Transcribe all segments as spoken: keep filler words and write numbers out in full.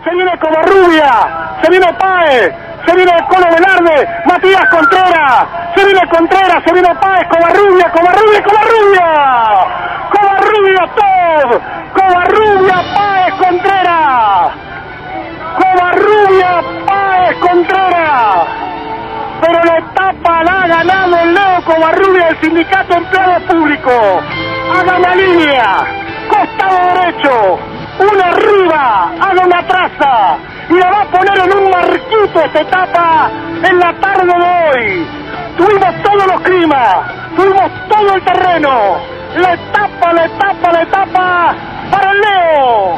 se viene Covarrubia, se viene Páez, se viene el Colo Velarde, Matías Contreras, se viene Contreras, se viene Páez, Covarrubia, Covarrubia, Covarrubia, Covarrubia, todo, Covarrubia, Páez, Contreras, Covarrubia, Páez, Contreras, pero la etapa la ha ganado el Leo Covarrubia del Sindicato de Empleados Públicos. Haga una línea, costado derecho, una arriba, haga una traza, y la va a poner en un marquito esta etapa en la tarde de hoy. Tuvimos todos los climas, tuvimos todo el terreno, la etapa, la etapa, la etapa para el Leo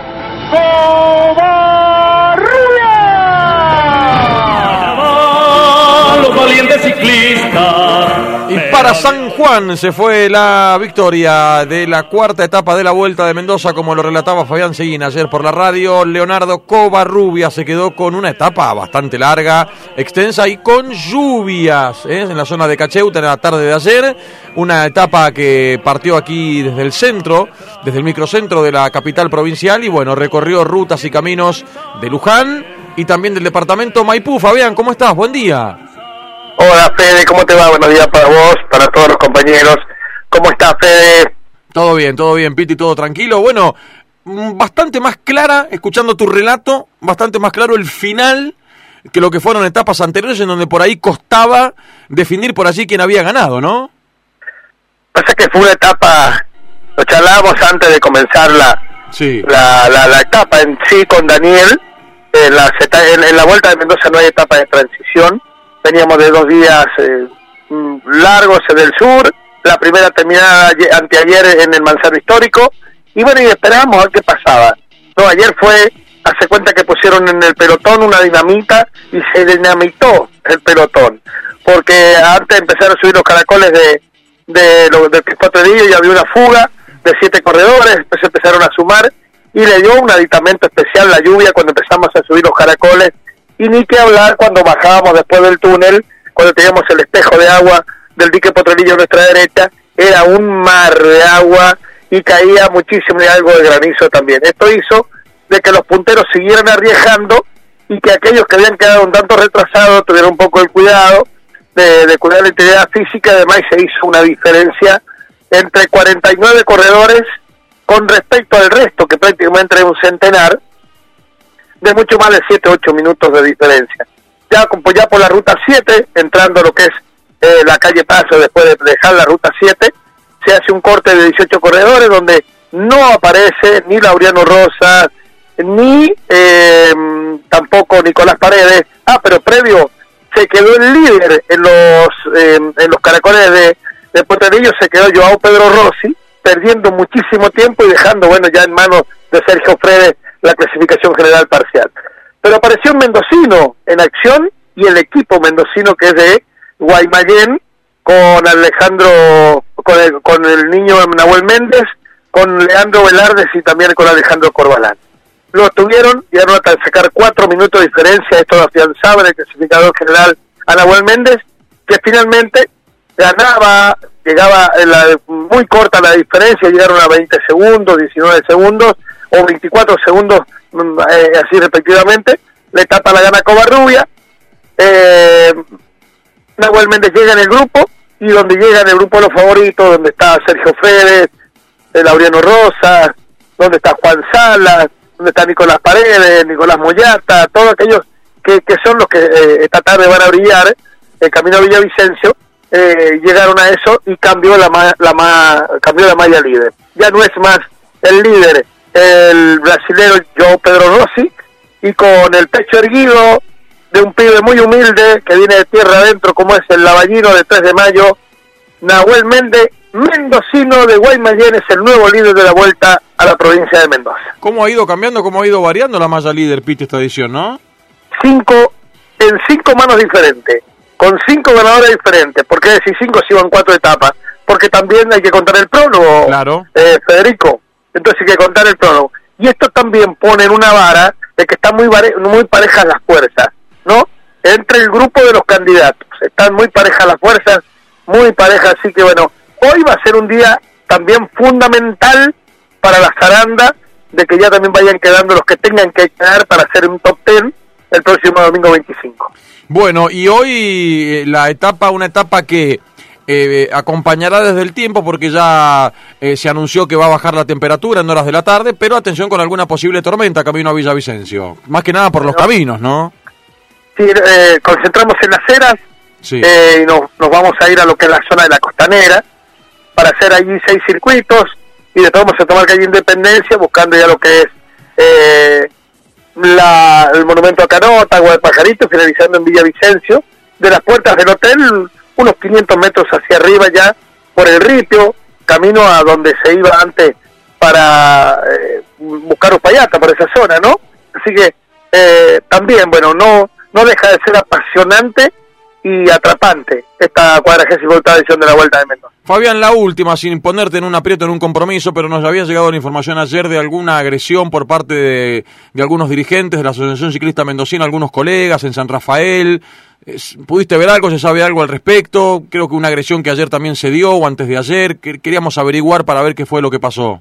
Covarrubia. Los valientes ciclistas. Y para San Juan se fue la victoria de la cuarta etapa de la Vuelta de Mendoza, como lo relataba Fabián Seguín ayer por la radio. Leonardo Covarrubia se quedó con una etapa bastante larga, extensa y con lluvias, ¿eh? En la zona de Cacheuta en la tarde de ayer. Una etapa que partió aquí desde el centro, desde el microcentro de la capital provincial, y bueno, recorrió rutas y caminos de Luján y también del departamento Maipú. Fabián, ¿cómo estás? Buen día. Hola Fede, ¿cómo te va? Buenos días para vos, para todos los compañeros. ¿Cómo estás, Fede? Todo bien, todo bien, Piti, todo tranquilo. Bueno, bastante más clara, escuchando tu relato, bastante más claro el final que lo que fueron etapas anteriores, en donde por ahí costaba definir por allí quién había ganado, ¿no? Pasa que fue una etapa, lo charlábamos antes de comenzar la, sí. la, la, la etapa en sí con Daniel. En la, en, en la Vuelta de Mendoza no hay etapa de transición. Veníamos de dos días eh, largos en el sur, la primera terminada anteayer en el Manzano Histórico, y bueno, y esperábamos a ver qué pasaba. No, ayer fue, hace cuenta que pusieron en el pelotón una dinamita y se dinamitó el pelotón, porque antes de empezar a subir los caracoles de, de, de, de Potrerillo ya había una fuga de siete corredores, después empezaron a sumar, y le dio un aditamento especial la lluvia cuando empezamos a subir los caracoles. Y ni que hablar cuando bajábamos después del túnel, cuando teníamos el espejo de agua del dique Potrerillo a nuestra derecha, era un mar de agua y caía muchísimo y algo de granizo también. Esto hizo de que los punteros siguieran arriesgando y que aquellos que habían quedado un tanto retrasados tuvieran un poco el cuidado de, de cuidar la integridad física. Además se hizo una diferencia entre cuarenta y nueve corredores con respecto al resto, que prácticamente era un centenar, de mucho más de siete u ocho minutos de diferencia. Ya, ya por la ruta siete, entrando a lo que es eh, la calle Paso, después de dejar la ruta siete, se hace un corte de dieciocho corredores donde no aparece ni Laureano Rosa, ni eh, tampoco Nicolás Paredes. Ah, pero previo se quedó el líder en los eh, en los caracoles de, de Potrerillo, se quedó Joao Pedro Rossi, perdiendo muchísimo tiempo y dejando, bueno, ya en manos de Sergio Fredes la clasificación general parcial. Pero apareció un mendocino en acción, y el equipo mendocino, que es de Guaymallén, con Alejandro, con el, con el niño Nahuel Méndez, con Leandro Velardes y también con Alejandro Corbalán. Lo tuvieron, llegaron a sacar cuatro minutos de diferencia, esto lo afianzaba en el clasificador general a Nahuel Méndez, que finalmente ganaba, llegaba en la, muy corta la diferencia, llegaron a veinte segundos, diecinueve segundos, o veinticuatro segundos, eh, así respectivamente. La etapa la gana Covarrubia. eh, Nahuel Méndez llega en el grupo, y donde llega en el grupo de los favoritos, donde está Sergio Fredes, eh, Laureano Rosa, donde está Juan Salas, donde está Nicolás Paredes, Nicolás Moyata, todos aquellos que, que son los que eh, esta tarde van a brillar el camino a Villavicencio, eh, llegaron a eso y cambió la, ma, la ma, cambió la malla líder. Ya no es más el líder el brasilero Joao Pedro Rossi, y con el pecho erguido de un pibe muy humilde que viene de tierra adentro, como es el lavallino de tres de mayo, Nahuel Méndez, mendocino de Guaymallén, es el nuevo líder de la Vuelta a la provincia de Mendoza. ¿Cómo ha ido cambiando, cómo ha ido variando la malla líder, Piti, esta edición, no? Cinco, en cinco manos diferentes, con cinco ganadores diferentes. ¿Por qué decir cinco si van cuatro etapas? Porque también hay que contar el prólogo, claro. eh, Federico. Entonces hay que contar el prólogo. Y esto también pone en una vara de que están muy, muy parejas las fuerzas, ¿no? Entre el grupo de los candidatos. Están muy parejas las fuerzas, muy parejas. Así que bueno, hoy va a ser un día también fundamental para la zaranda de que ya también vayan quedando los que tengan que quedar para hacer un top ten el próximo domingo veinticinco. Bueno, y hoy la etapa, una etapa que eh, acompañará desde el tiempo, porque ya eh, se anunció que va a bajar la temperatura en horas de la tarde, pero atención con alguna posible tormenta camino a Villavicencio, más que nada por los Bueno, caminos, ¿no? Sí, eh, concentramos en las eras, Sí. eh, y nos, nos vamos a ir a lo que es la zona de la costanera, para hacer allí seis circuitos, y después vamos a tomar calle Independencia, buscando ya lo que es eh, la, el monumento a Canota, Agua de Pajarito, finalizando en Villavicencio, de las puertas del hotel, unos quinientos metros hacia arriba ya, por el Ripio, camino a donde se iba antes para eh, buscar Uspallata, por esa zona, ¿no? Así que eh, también, bueno, no, no deja de ser apasionante y atrapante esta cuadragésima octava edición de la Vuelta de Mendoza. Fabián, la última, sin ponerte en un aprieto, en un compromiso, pero nos había llegado la información ayer de alguna agresión por parte de, de algunos dirigentes de la Asociación Ciclista Mendocina, algunos colegas en San Rafael. ¿Pudiste ver algo? ¿Se sabe algo al respecto? Creo que una agresión que ayer también se dio, o antes de ayer. Queríamos averiguar para ver qué fue lo que pasó.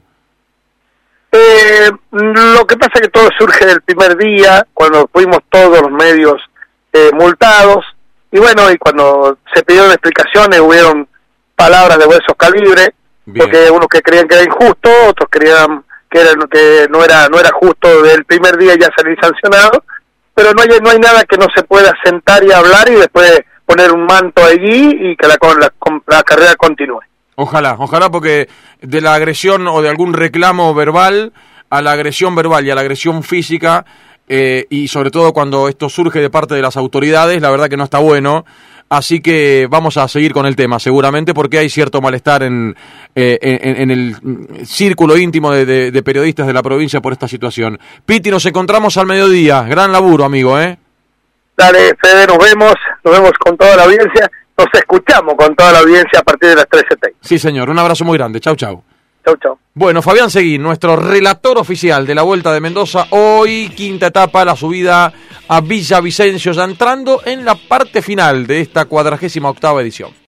Eh, lo que pasa es que todo surge del primer día, cuando fuimos todos los medios eh, multados, y bueno, y cuando se pidieron explicaciones hubieron palabras de huesos calibre, Bien. porque unos que creían que era injusto, otros creían que, era, que no era no era justo del primer día ya salir sancionado, pero no hay, no hay nada que no se pueda sentar y hablar y después poner un manto allí y que la, la, la carrera continúe. Ojalá, ojalá, porque de la agresión o de algún reclamo verbal a la agresión verbal y a la agresión física, eh, y sobre todo cuando esto surge de parte de las autoridades, la verdad que no está bueno. Así que vamos a seguir con el tema, seguramente, porque hay cierto malestar en, eh, en, en el círculo íntimo de, de, de periodistas de la provincia por esta situación. Piti, nos encontramos al mediodía. Gran laburo, amigo, ¿eh? Dale, Fede, nos vemos, nos vemos con toda la audiencia, nos escuchamos con toda la audiencia a partir de las trece treinta. Sí, señor, un abrazo muy grande. Chau, chau. Chau, chau. Bueno, Fabián Seguín, nuestro relator oficial de la Vuelta de Mendoza, hoy quinta etapa, la subida a Villavicencio, ya entrando en la parte final de esta cuadragésima octava edición.